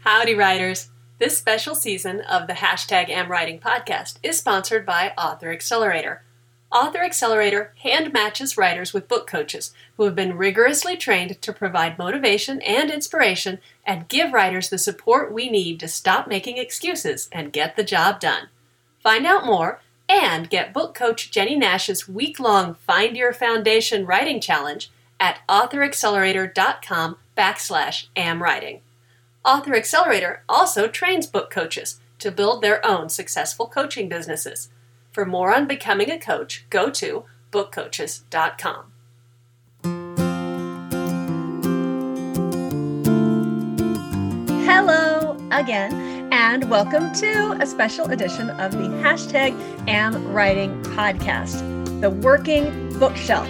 Howdy, writers. This special season of the #AmWriting podcast is sponsored by Author Accelerator. Author Accelerator hand matches writers with book coaches who have been rigorously trained to provide motivation and inspiration and give writers the support we need to stop making excuses and get the job done. Find out more and get book coach Jenny Nash's week-long Find Your Foundation Writing Challenge at authoraccelerator.com/amwriting. Author Accelerator also trains book coaches to build their own successful coaching businesses. For more on becoming a coach, go to bookcoaches.com. Hello again, and welcome to a special edition of the #AmWriting podcast, the working bookshelf,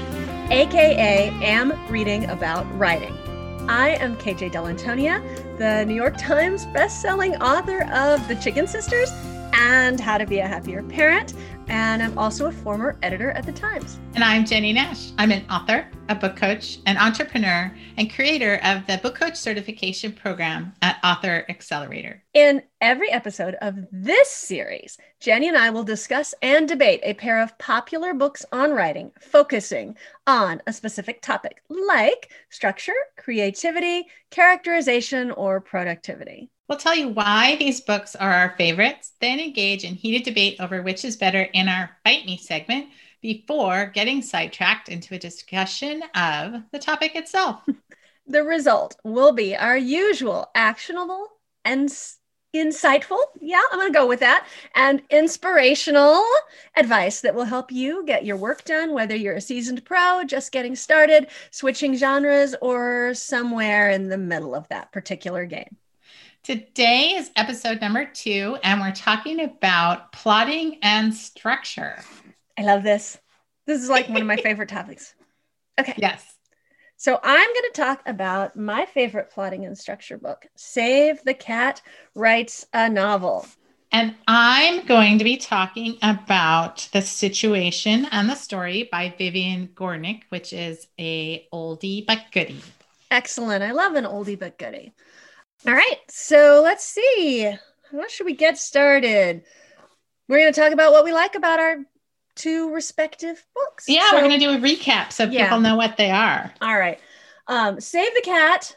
aka Am Reading About Writing. I am KJ Dell'Antonia, the New York Times bestselling author of The Chicken Sisters and How to Be a Happier Parent, and I'm also a former editor at The Times. And I'm Jenny Nash. I'm an author, a book coach, an entrepreneur, and creator of the Book Coach Certification Program at Author Accelerator. In every episode of this series, Jenny and I will discuss and debate a pair of popular books on writing, focusing on a specific topic like structure, creativity, characterization, or productivity. We'll tell you why these books are our favorites, then engage in heated debate over which is better in our Bite Me segment before getting sidetracked into a discussion of the topic itself. The result will be our usual actionable and insightful, I'm going to go with that, and inspirational advice that will help you get your work done, whether you're a seasoned pro, just getting started, switching genres, or somewhere in the middle of that particular game. Today is episode number 2, and we're talking about plotting and structure. I love this. This is like one of my favorite topics. Okay. Yes. So I'm going to talk about my favorite plotting and structure book, Save the Cat Writes a Novel. And I'm going to be talking about The Situation and the Story by Vivian Gornick, which is a oldie but goodie. Excellent. I love an oldie but goodie. All right, so let's see. How should we get started? We're going to talk about what we like about our two respective books. Yeah, we're going to do a recap so people know what they are. All right. Save the Cat.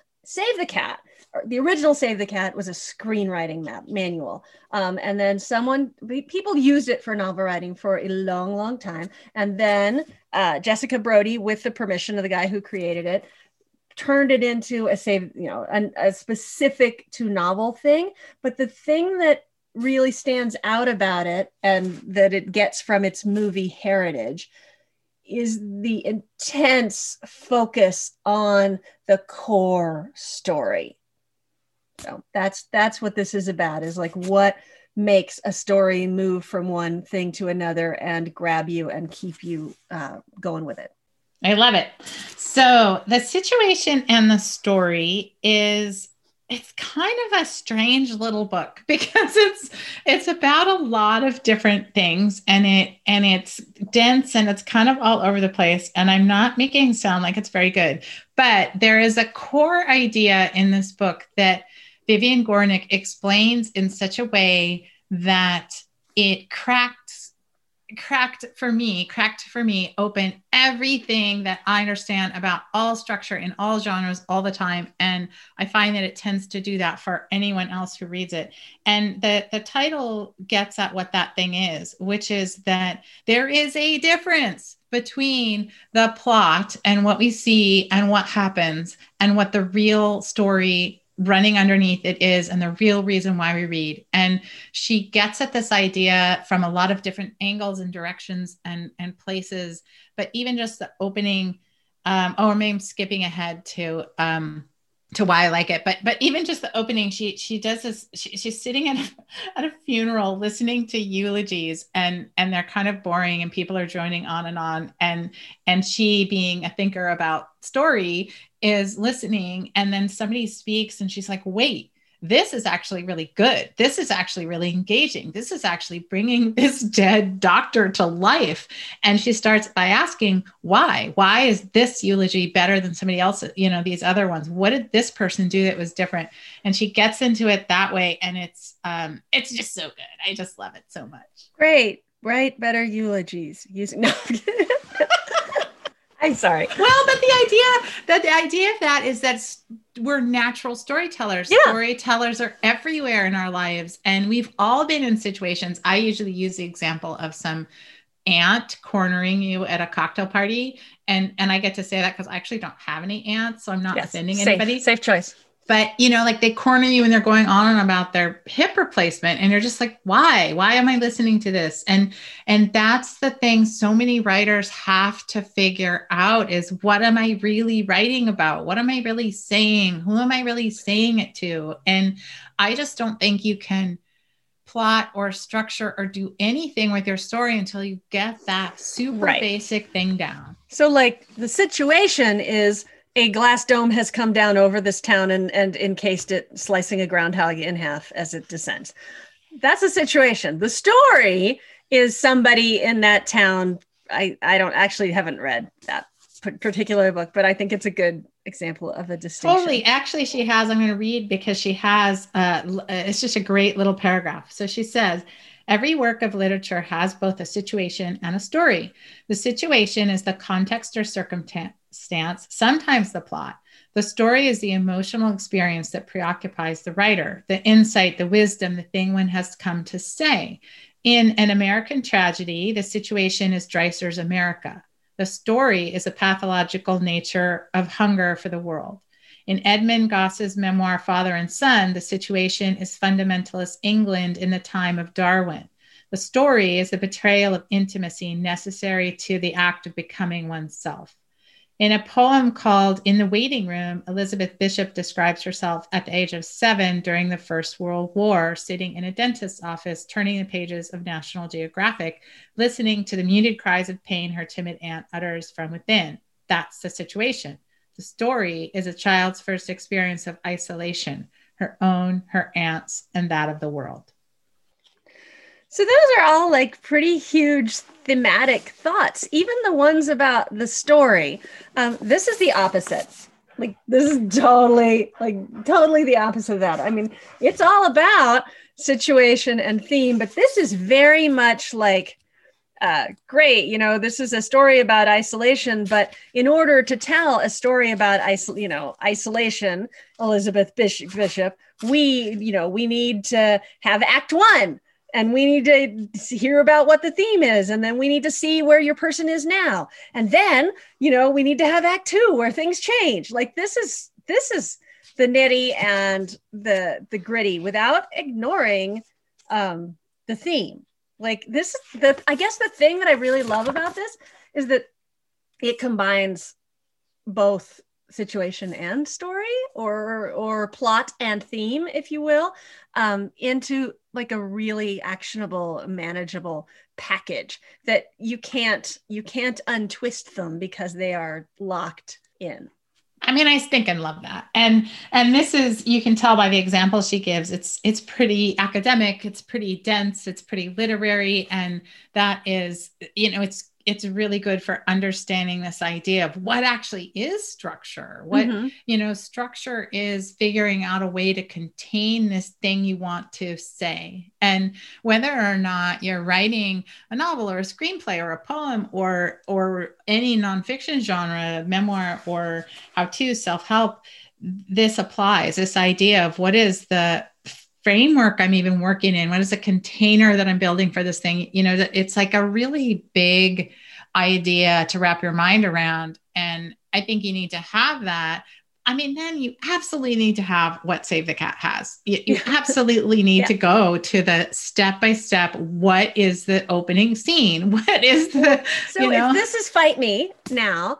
The original Save the Cat was a screenwriting manual. And then people used it for novel writing for a long, long time. And then Jessica Brody, with the permission of the guy who created it, turned it into a specific to novel thing. But the thing that really stands out about it and that it gets from its movie heritage is the intense focus on the core story. So that's what this is about, is like what makes a story move from one thing to another and grab you and keep you going with it. I love it. So The Situation and the Story it's kind of a strange little book because it's about a lot of different things, and it's dense and it's kind of all over the place. And I'm not making it sound like it's very good, but there is a core idea in this book that Vivian Gornick explains in such a way that it cracked for me open everything that I understand about all structure in all genres all the time. And I find that it tends to do that for anyone else who reads it. And the title gets at what that thing is, which is that there is a difference between the plot and what we see and what happens and what the real story running underneath it is, and the real reason why we read. And she gets at this idea from a lot of different angles and directions and places, but even just the opening, or maybe I'm skipping ahead to why I like it, but even just the opening, she does this, she's sitting at a funeral listening to eulogies, and they're kind of boring and people are joining on, and she, being a thinker about story, is listening, and then somebody speaks and she's like, wait, this is actually really good. This is actually really engaging. This is actually bringing this dead doctor to life. And she starts by asking, why? Why is this eulogy better than somebody else? These other ones. What did this person do that was different? And she gets into it that way. And it's just so good. I just love it so much. Great. Write better eulogies. No. I'm sorry. Well, but the idea of that is that we're natural storytellers. Yeah. Storytellers are everywhere in our lives. And we've all been in situations. I usually use the example of some aunt cornering you at a cocktail party. And I get to say that because I actually don't have any aunts. So I'm not offending anybody. Safe choice. But, like they corner you and they're going on about their hip replacement. And you're just like, why? Why am I listening to this? And that's the thing so many writers have to figure out is, what am I really writing about? What am I really saying? Who am I really saying it to? And I just don't think you can plot or structure or do anything with your story until you get that super basic thing down. So like the situation is, a glass dome has come down over this town and encased it, slicing a groundhog in half as it descends. That's a situation. The story is somebody in that town. I haven't read that particular book, but I think it's a good example of a distinction. Totally. Actually, she has, I'm going to read because she has, it's just a great little paragraph. So she says, every work of literature has both a situation and a story. The situation is the context or circumstance, sometimes the plot. The story is the emotional experience that preoccupies the writer, the insight, the wisdom, the thing one has come to say. In An American Tragedy, the situation is Dreiser's America. The story is the pathological nature of hunger for the world. In Edmund Goss's memoir, Father and Son, the situation is fundamentalist England in the time of Darwin. The story is the betrayal of intimacy necessary to the act of becoming oneself. In a poem called In the Waiting Room, Elizabeth Bishop describes herself at the age of 7 during the First World War, sitting in a dentist's office, turning the pages of National Geographic, listening to the muted cries of pain her timid aunt utters from within. That's the situation. The story is a child's first experience of isolation, her own, her aunt's, and that of the world. So those are all like pretty huge thematic thoughts, even the ones about the story. This is the opposite. Like, this is totally the opposite of that. I mean, it's all about situation and theme, but this is very much like, great, this is a story about isolation, but in order to tell a story about isolation, Elizabeth Bishop, we need to have Act 1. And we need to hear about what the theme is. And then we need to see where your person is now. And then, we need to have Act 2 where things change. Like this is the nitty and the gritty without ignoring the theme. Like this is I guess the thing that I really love about this is that it combines both situation and story or plot and theme, if you will, into like a really actionable, manageable package that you can't untwist them because they are locked in. I mean, I think and love that. And this is, you can tell by the example she gives, it's pretty academic, it's pretty dense, it's pretty literary. And that is, it's really good for understanding this idea of what actually is structure. What, structure is figuring out a way to contain this thing you want to say. And whether or not you're writing a novel or a screenplay or a poem or any nonfiction genre, memoir or how-to, self-help, this applies. This idea of what is the framework I'm even working in? What is the container that I'm building for this thing? It's like a really big idea to wrap your mind around. And I think you need to have that. I mean, then you absolutely need to have what Save the Cat has. You absolutely need to go to the step-by-step. What is the opening scene? What is the, if this is Fight Me now,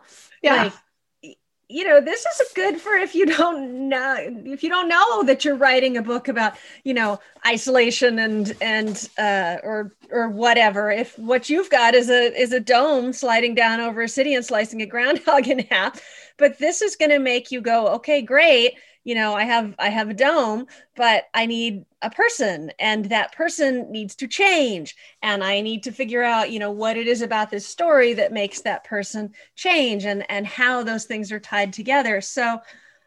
this is good for if you don't know that you're writing a book about, isolation and or whatever. If what you've got is a dome sliding down over a city and slicing a groundhog in half, but this is going to make you go, okay, great. I have a dome, but I need a person, and that person needs to change, and I need to figure out, what it is about this story that makes that person change, and how those things are tied together. So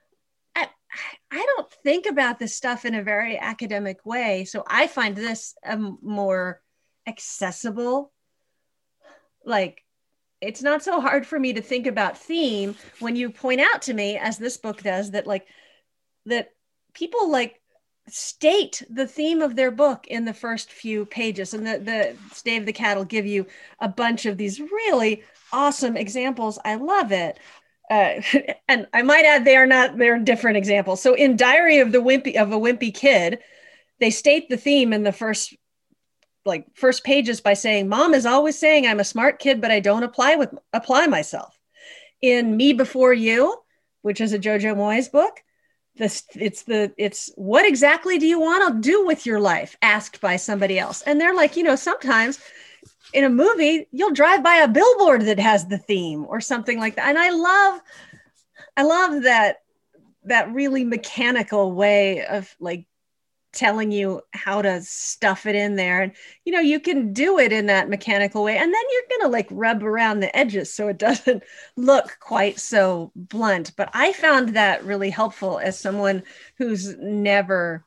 I don't think about this stuff in a very academic way. So I find this a more accessible, like, it's not so hard for me to think about theme when you point out to me, as this book does, that people state the theme of their book in the first few pages. And the Dave the Cat will give you a bunch of these really awesome examples. I love it. And I might add, they're different examples. So in Diary of a Wimpy Kid, they state the theme in the first pages by saying, Mom is always saying I'm a smart kid, but I don't apply myself. In Me Before You, which is a Jojo Moyes book, it's what exactly do you want to do with your life, asked by somebody else. And they're like, sometimes in a movie, you'll drive by a billboard that has the theme or something like that. And I love that really mechanical way of telling you how to stuff it in there. And, you can do it in that mechanical way. And then you're going to rub around the edges so it doesn't look quite so blunt. But I found that really helpful as someone who's never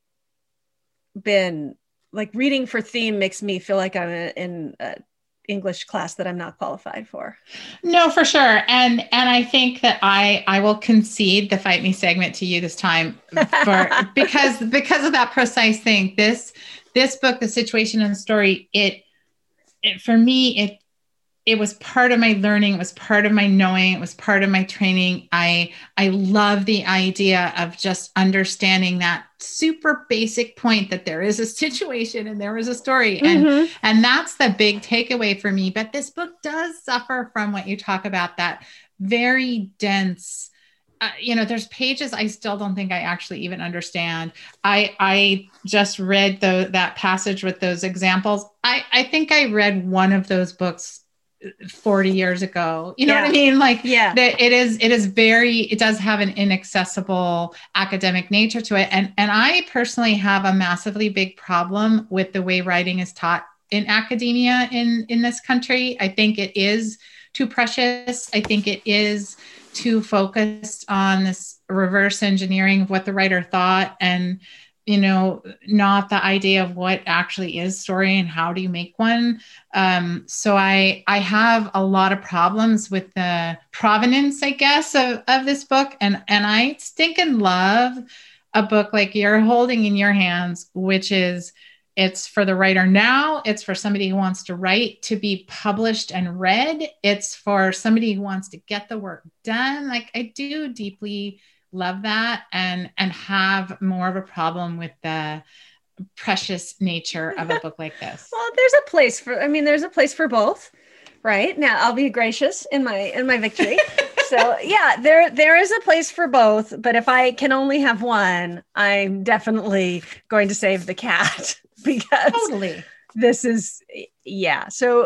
been reading for theme makes me feel like I'm in English class that I'm not qualified for. No, for sure. And I think that I will concede the Fight Me segment to you this time because of that precise thing. This book, The Situation and the Story, it for me, it was part of my learning. It was part of my knowing. It was part of my training. I love the idea of just understanding that super basic point that there is a situation and there is a story. And that's the big takeaway for me. But this book does suffer from what you talk about, that very dense, there's pages I still don't think I actually even understand. I just read that passage with those examples. I think I read one of those books 40 years ago. You know what I mean? It does have an inaccessible academic nature to it. And I personally have a massively big problem with the way writing is taught in academia in this country. I think it is too precious. I think it is too focused on this reverse engineering of what the writer thought, and not the idea of what actually is story and how do you make one. So I have a lot of problems with the provenance, I guess, of this book. And I stinking love a book like you're holding in your hands, which is, it's for the writer now. It's for somebody who wants to write to be published and read. It's for somebody who wants to get the work done. I do deeply love that and have more of a problem with the precious nature of a book like this. Well, there's a place for both, right? Now I'll be gracious in my victory. So yeah, there is a place for both, but if I can only have one, I'm definitely going to save the cat because totally. This is, So,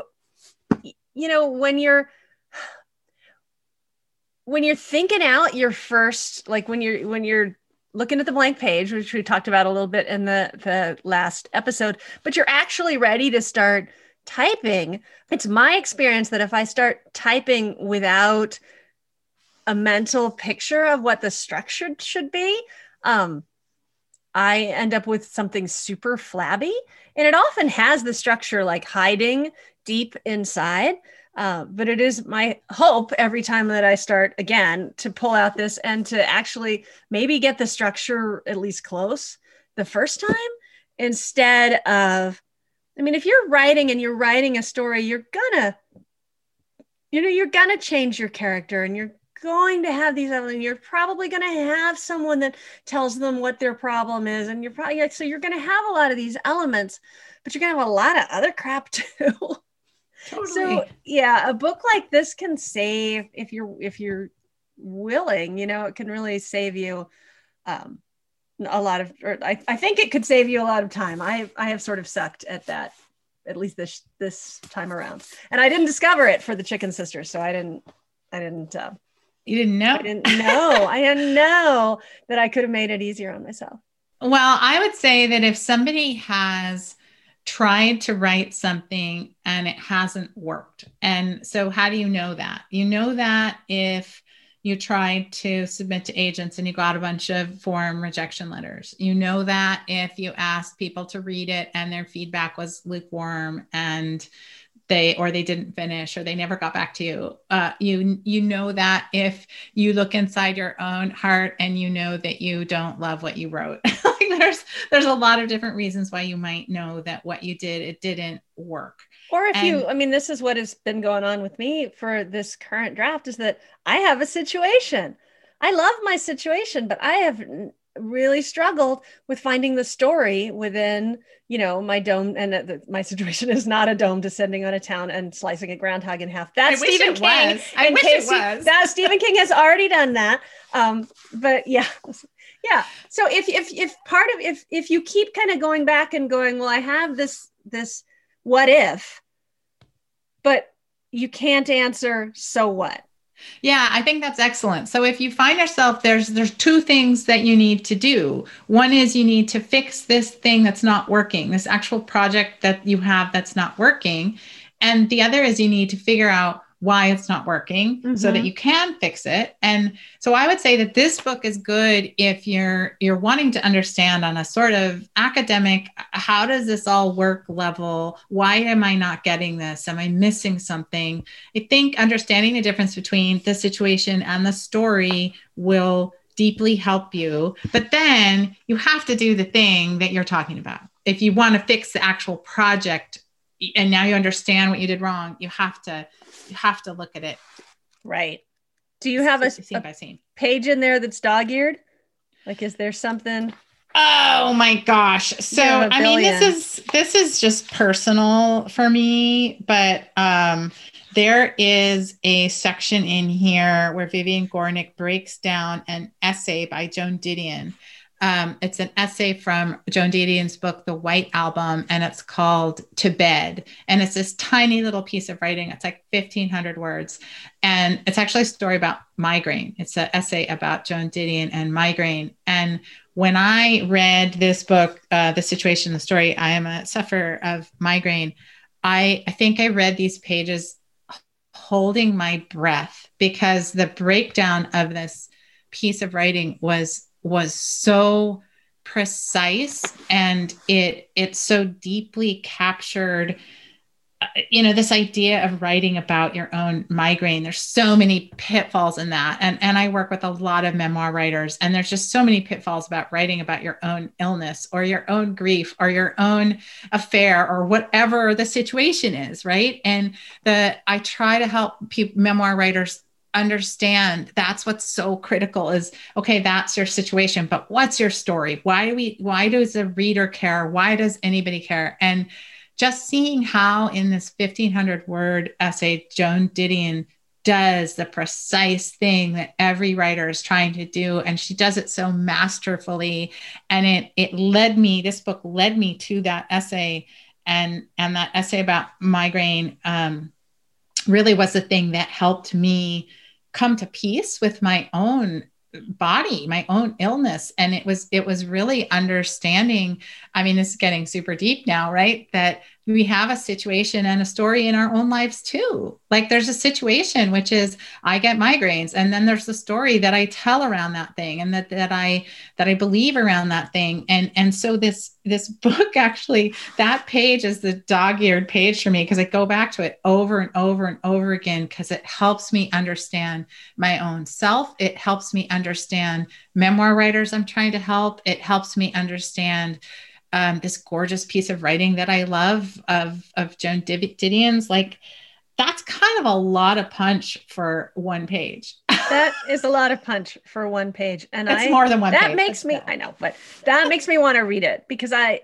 when you're thinking out your first, when you're looking at the blank page, which we talked about a little bit in the last episode, but you're actually ready to start typing. It's my experience that if I start typing without a mental picture of what the structure should be, I end up with something super flabby. And it often has the structure hiding deep inside. But it is my hope every time that I start again to pull out this and to actually maybe get the structure at least close the first time, instead of, if you're writing a story, you're gonna change your character, and you're going to have these, you're probably going to have someone that tells them what their problem is. And you're probably, so you're going to have a lot of these elements, but you're going to have a lot of other crap too. Totally. So yeah, a book like this can save, if you're willing, it can really save you a lot of, I think it could save you a lot of time. I have sort of sucked at that, at least this time around. And I didn't discover it for the Chicken Sisters. So I didn't You didn't know? I didn't know that I could have made it easier on myself. Well, I would say that if somebody has tried to write something and it hasn't worked, and so how do you know that? You know that if you tried to submit to agents and you got a bunch of form rejection letters. You know that if you asked people to read it and their feedback was lukewarm and they didn't finish or they never got back to you. You know that if you look inside your own heart and you know that you don't love what you wrote. Like there's a lot of different reasons why you might know that what you did, it didn't work. Or if this is what has been going on with me for this current draft, is that I have a situation. I love my situation, but I have really struggled with finding the story within, my dome. And my situation is not a dome descending on a town and slicing a groundhog in half. That's Stephen King. I wish it was. That Stephen King has already done that. But yeah. Yeah. So if you keep kind of going back and going, well, I have this what if, but you can't answer, so what? Yeah, I think that's excellent. So if you find yourself, there's two things that you need to do. One is you need to fix this thing that's not working, this actual project that you have that's not working. And the other is you need to figure out why it's not working so that you can fix it. And so I would say that this book is good if you're wanting to understand on a sort of academic, how does this all work level? Why am I not getting this? Am I missing something? I think understanding the difference between the situation and the story will deeply help you. But then you have to do the thing that you're talking about. If you want to fix the actual project and now you understand what you did wrong, you have to look at it. Right. Do you have a page in there that's dog-eared? Like, is there something? Oh my gosh. So, I mean, this is just personal for me, but there is a section in here where Vivian Gornick breaks down an essay by Joan Didion. It's an essay from Joan Didion's book, The White Album, and it's called To Bed. And it's this tiny little piece of writing. It's like 1,500 words. And it's actually a story about migraine. It's an essay about Joan Didion and migraine. And when I read this book, The Situation, the Story, I am a sufferer of migraine. I think I read these pages holding my breath because the breakdown of this piece of writing was so precise and it so deeply captured, this idea of writing about your own migraine. There's so many pitfalls in that. And I work with a lot of memoir writers, and there's just so many pitfalls about writing about your own illness or your own grief or your own affair or whatever the situation is. Right. And I try to help memoir writers understand that's what's so critical is, okay, that's your situation, but what's your story? Why does the reader care? Why does anybody care? And just seeing how in this 1,500 word essay, Joan Didion does the precise thing that every writer is trying to do. And she does it so masterfully. And this book led me to that essay, and that essay about migraine really was the thing that helped me come to peace with my own body, my own illness. And it was really understanding. I mean, this is getting super deep now, right? That we have a situation and a story in our own lives too. Like there's a situation, which is I get migraines. And then there's the story that I tell around that thing and that I believe around that thing. And so this book, actually, that page is the dog-eared page for me because I go back to it over and over and over again because it helps me understand my own self. It helps me understand memoir writers I'm trying to help. It helps me understand this gorgeous piece of writing that I love of Joan Didion's. Like, that's kind of a lot of punch for one page. That is a lot of punch for one page. And it's more than one page. That makes me, I know, but that makes me want to read it because I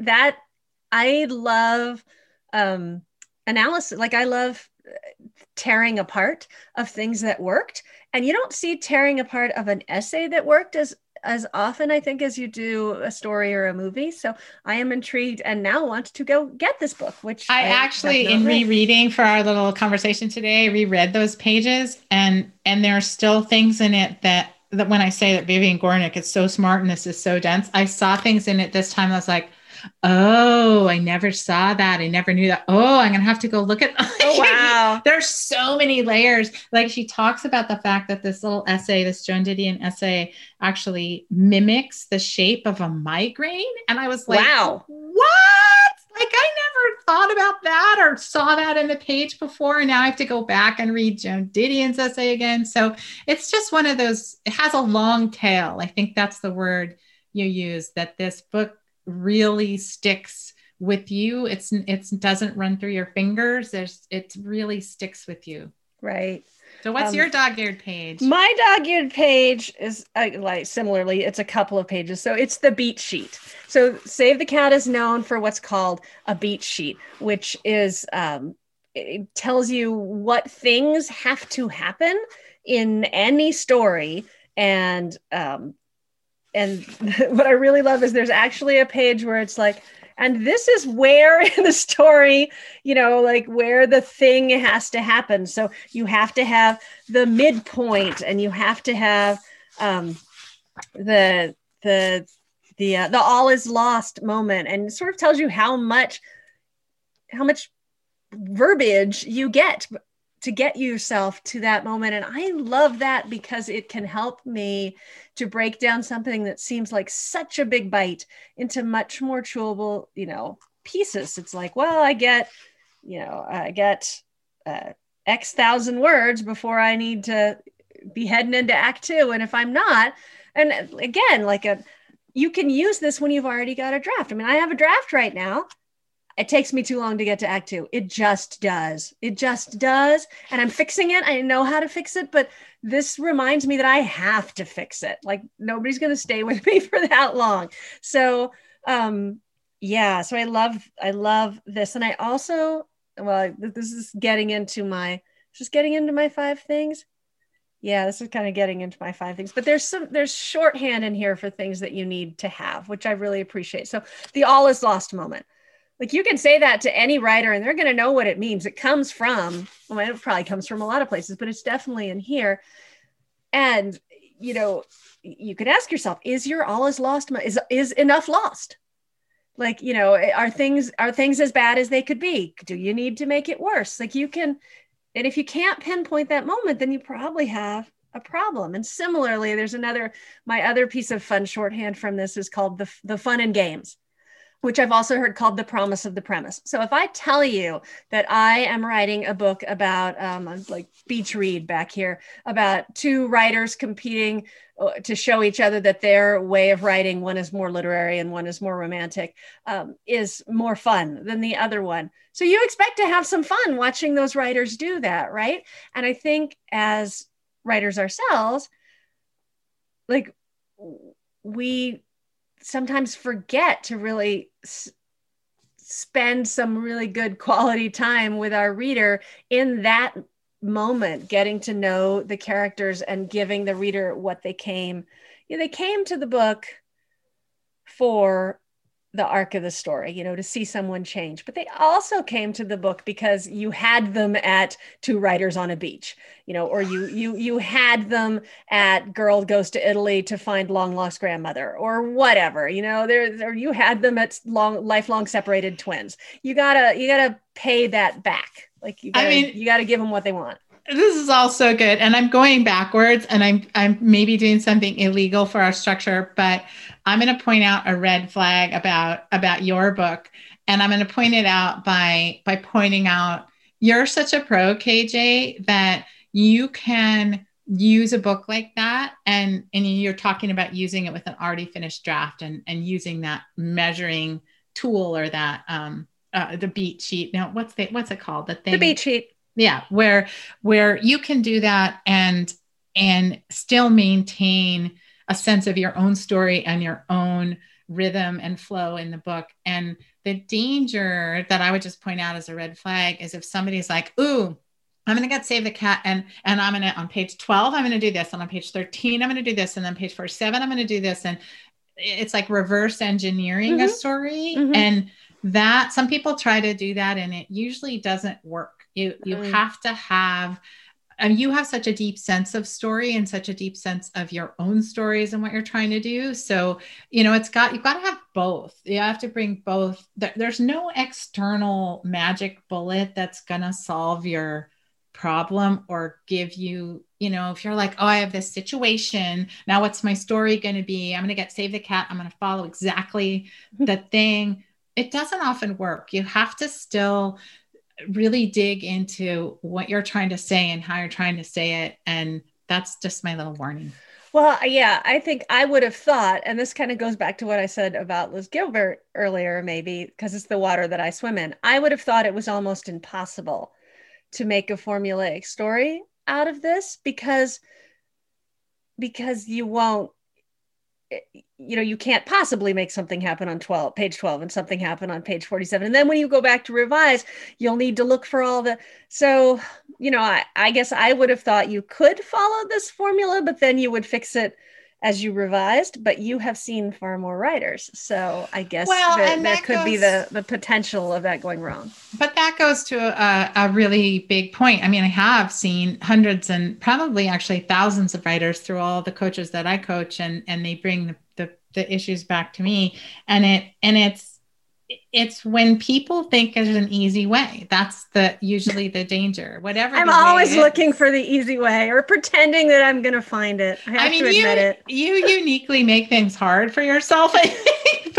love analysis. Like I love tearing apart of things that worked. And you don't see tearing apart of an essay that worked as often, I think, as you do a story or a movie. So I am intrigued and now want to go get this book, which I actually, in rereading for our little conversation today, reread those pages, and there are still things in it that when I say that Vivian Gornick is so smart and this is so dense, I saw things in it this time. I was like, oh, I never saw that. I never knew that. Oh, I'm going to have to go look at. Oh, wow. There's so many layers. Like, she talks about the fact that this little essay, this Joan Didion essay, actually mimics the shape of a migraine. And I was like, wow, what? Like, I never thought about that or saw that in the page before. And now I have to go back and read Joan Didion's essay again. So it's just one of those, it has a long tail. I think that's the word you use, that this book really sticks with you. It doesn't run through your fingers. It really sticks with you. Right. So what's your dog-eared page? My dog-eared page is like similarly, it's a couple of pages. So it's the beat sheet. So Save the Cat is known for what's called a beat sheet, which is, it tells you what things have to happen in any story. And what I really love is there's actually a page where it's like, and this is where in the story, like where the thing has to happen. So you have to have the midpoint, and you have to have the all is lost moment, and it sort of tells you how much verbiage you get to get yourself to that moment. And I love that because it can help me to break down something that seems like such a big bite into much more chewable, pieces. It's like, well, I get X thousand words before I need to be heading into Act 2. And if I'm not, and again, you can use this when you've already got a draft. I mean, I have a draft right now. It takes me too long to get to Act 2. It just does. It just does. And I'm fixing it. I know how to fix it, but this reminds me that I have to fix it. Like, nobody's going to stay with me for that long. So, yeah. So I love this. And I also, this is getting into my 5 things. Yeah, this is kind of getting into my 5 things, but there's shorthand in here for things that you need to have, which I really appreciate. So the all is lost moment. Like, you can say that to any writer and they're going to know what it means. It comes from, it probably comes from a lot of places, but it's definitely in here. And, you could ask yourself, is your all is lost? Is enough lost? Like, are things as bad as they could be? Do you need to make it worse? Like, you can, and if you can't pinpoint that moment, then you probably have a problem. And similarly, there's my other piece of fun shorthand from this is called the fun and games, which I've also heard called the promise of the premise. So if I tell you that I am writing a book about, like beach read back here, about 2 writers competing to show each other that their way of writing, one is more literary and one is more romantic, is more fun than the other one. So you expect to have some fun watching those writers do that, right? And I think as writers ourselves, like, we sometimes forget to really spend some really good quality time with our reader in that moment, getting to know the characters and giving the reader what they came to the book for, the arc of the story, to see someone change. But they also came to the book because you had them at 2 writers on a beach, or you had them at Girl Goes to Italy to find long lost grandmother, or whatever, or you had them at lifelong separated twins. You gotta pay that back. Like, you gotta give them what they want. This is all so good. And I'm going backwards, and I'm maybe doing something illegal for our structure, but I'm going to point out a red flag about your book. And I'm going to point it out by pointing out, you're such a pro, KJ, that you can use a book like that. And you're talking about using it with an already finished draft and using that measuring tool, or that, the beat sheet. Now, what's it called? The beat sheet. Yeah. Where you can do that and still maintain a sense of your own story and your own rhythm and flow in the book. And the danger that I would just point out as a red flag is if somebody's like, ooh, I'm going to get Save the Cat. And I'm going to, on page 12, I'm going to do this. And on page 13, I'm going to do this. And then page 47, I'm going to do this. And it's like reverse engineering a story. And that some people try to do that and it usually doesn't work. You have to have, you have such a deep sense of story and such a deep sense of your own stories and what you're trying to do. So, you've got to have both. You have to bring both. There's no external magic bullet that's going to solve your problem or give you, if you're like, oh, I have this situation. Now what's my story going to be? I'm going to get Save the Cat. I'm going to follow exactly the thing. It doesn't often work. You have to still really dig into what you're trying to say and how you're trying to say it. And that's just my little warning. Well, yeah, I think I would have thought, and this kind of goes back to what I said about Liz Gilbert earlier, maybe because it's the water that I swim in. I would have thought it was almost impossible to make a formulaic story out of this because you won't, you can't possibly make something happen on page 12 and something happen on page 47. And then when you go back to revise, you'll need to look for all so, I guess I would have thought you could follow this formula, but then you would fix it as you revised, but you have seen far more writers. So I guess that could be the potential of that going wrong. But that goes to a really big point. I mean, I have seen hundreds and probably actually thousands of writers through all the coaches that I coach, and they bring the issues back to me. And it's when people think there's an easy way. That's usually the danger. Whatever. I'm always looking for the easy way or pretending that I'm going to find it. I have to admit it. You uniquely make things hard for yourself, I think.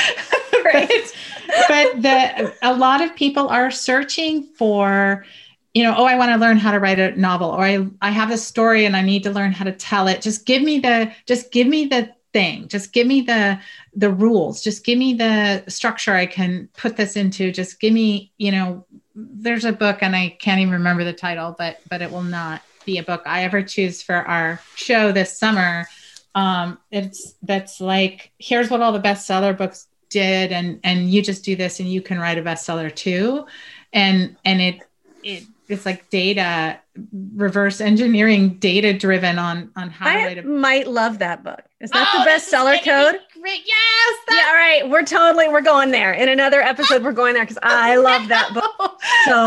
But a lot of people are searching for, I want to learn how to write a novel, or I have a story and I need to learn how to tell it. Just give me the thing. Just give me the rules. Just give me the structure I can put this into. Just give me, there's a book and I can't even remember the title, but it will not be a book I ever choose for our show this summer. That's like, here's what all the bestseller books did. And you just do this and you can write a bestseller too. And it's like data, reverse engineering, data driven on how to write might love that book. Is that the bestseller code? Great. Yes. Yeah. All right. We're going there in another episode. We're going there because I love that book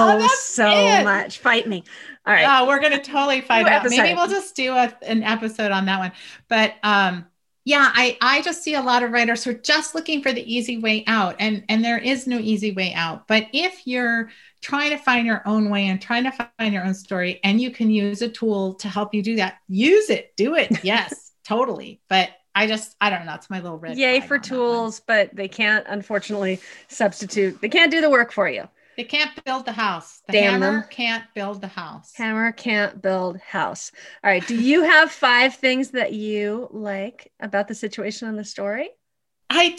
so much. Fight me. All right. We're going to totally fight out. Maybe we'll just do an episode on that one. But, yeah, I just see a lot of writers who are just looking for the easy way out, and there is no easy way out. But if you're trying to find your own way and trying to find your own story, and you can use a tool to help you do that, use it, do it. Yes, totally. But I don't know. It's my little red. Yay for tools, but they can't, unfortunately, substitute. They can't do the work for you. They can't build the house. Damn hammer them. Can't build the house. Hammer can't build house. All right. Do you have 5 things that you like about the situation in the story? I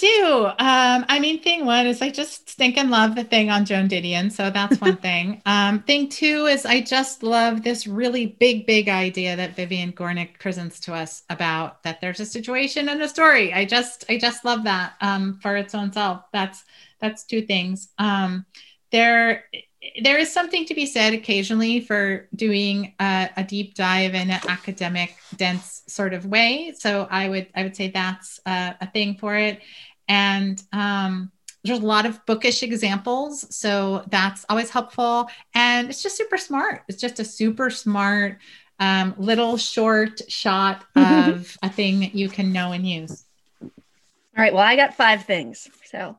do. Thing one is I just think and love the thing on Joan Didion. So that's one thing. Thing 2 is I just love this really big idea that Vivian Gornick presents to us about that there's a situation in a story. I just love that for its own self. That's 2 things. There is something to be said occasionally for doing a deep dive in an academic, dense sort of way. So I would say that's a thing for it. And there's a lot of bookish examples, so that's always helpful. And it's just super smart. It's just a super smart little short shot of a thing that you can know and use. All right. Well, I got 5 things. So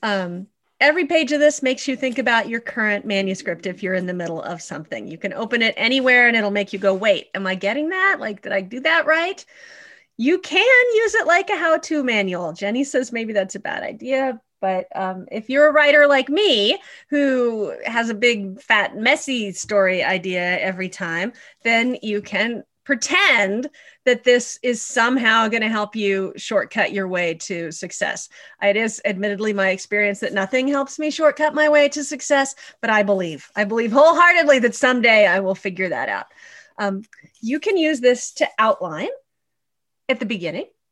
every page of this makes you think about your current manuscript. If you're in the middle of something, you can open it anywhere and it'll make you go, wait, am I getting that? Like, did I do that right? You can use it like a how-to manual. Jenny says maybe that's a bad idea. But if you're a writer like me, who has a big, fat, messy story idea every time, then you can pretend that this is somehow going to help you shortcut your way to success. It is admittedly my experience that nothing helps me shortcut my way to success, but I believe wholeheartedly that someday I will figure that out. You can use this to outline at the beginning.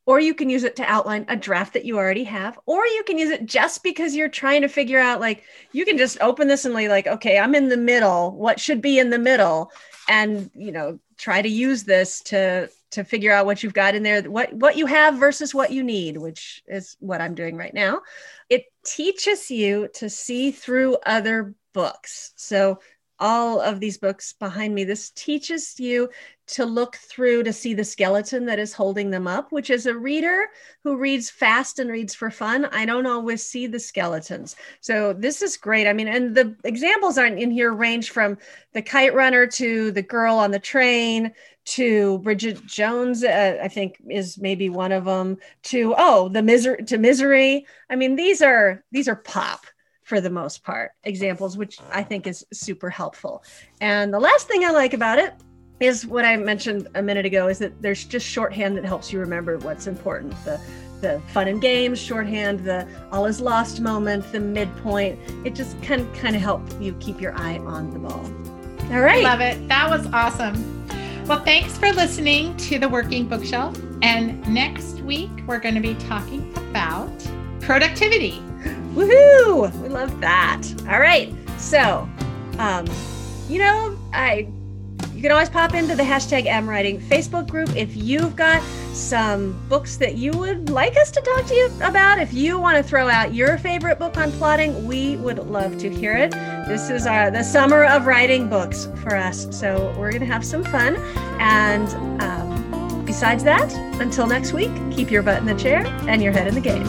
or you can use it to outline a draft that you already have, or you can use it just because you're trying to figure out, like, you can just open this and like, okay, I'm in the middle. What should be in the middle? And, try to use this to figure out what you've got in there, what you have versus what you need, which is what I'm doing right now. It teaches you to see through other books. So all of these books behind me, this teaches you to look through to see the skeleton that is holding them up, which is a reader who reads fast and reads for fun. I don't always see the skeletons. So this is great. I mean, and the examples aren't in here range from the kite runner to the girl on the train to Bridget Jones, I think is maybe one of them, to, Misery. I mean, these are pop for the most part, examples, which I think is super helpful. And the last thing I like about it is what I mentioned a minute ago, is that there's just shorthand that helps you remember what's important. The fun and games shorthand, the all is lost moment, the midpoint. It just can kind of help you keep your eye on the ball. All right. Love it. That was awesome. Well, thanks for listening to The Working Bookshelf. And next week, we're going to be talking about productivity. Woohoo! We love that. All right. So, you can always pop into the #AmWriting Facebook group if you've got some books that you would like us to talk to you about. If you want to throw out your favorite book on plotting, we would love to hear it. This is the summer of writing books for us. So we're going to have some fun. And besides that, until next week, keep your butt in the chair and your head in the game.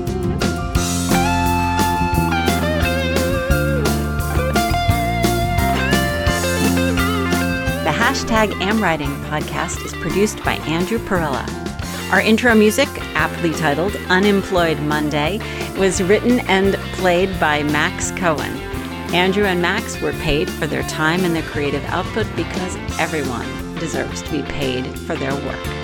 #AmWriting podcast is produced by Andrew Perella. Our intro music, aptly titled Unemployed Monday, was written and played by Max Cohen. Andrew and Max were paid for their time and their creative output because everyone deserves to be paid for their work.